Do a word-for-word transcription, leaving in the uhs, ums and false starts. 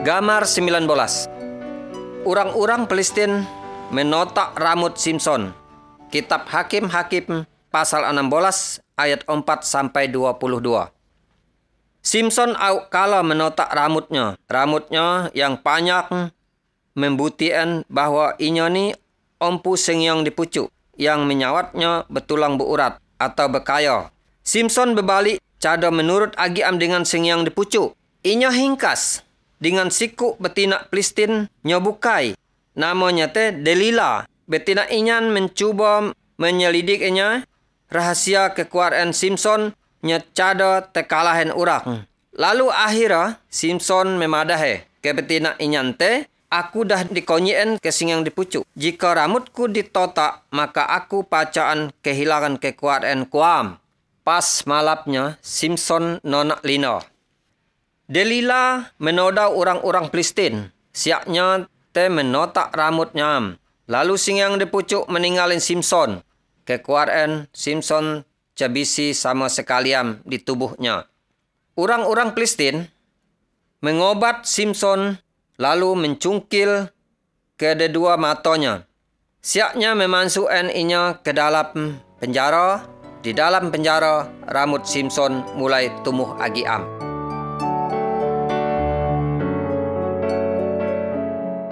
Gambar sembilan belas. Orang-orang Palestin menotak rambut Simson. Kitab Hakim-Hakim pasal enam belas ayat empat sampai dua puluh dua. Simson au kala menotak rambutnya. Rambutnya yang panjang membuktikan bahawa inya ni ompu sengyang dipucuk yang menyawatnya betulang berurat atau berkaya. Simson berbalik cara menurut Agiam dengan sengyang dipucuk. Inya hingkas dengan siku betina Palestin nyobukai. Namanya teh Delila. Betina inyan mencuba menyelidiknya rahasia kekuatan Simson nyecada tekalahan orang. Lalu akhirnya Simson memadahi ke betina inyan teh, aku dah dikonyien ke sengyang dipucuk. Jika rambutku ditotak, maka aku pacaan kehilangan kekuatan kuam. Pas malapnya Simson nonak lino. Delila menodau orang-orang Palestin. Siaknya te menotak rambutnya. Lalu sengyang dipucuk meninggalin Simson. Kekuatan Simson cabisi sama sekalian di tubuhnya. Orang-orang Palestin mengobat Simson lalu mencungkil kedua matanya. Siaknya memasukkan inya ke dalam penjara. Di dalam penjara rambut Simson mulai tumbuh agiam.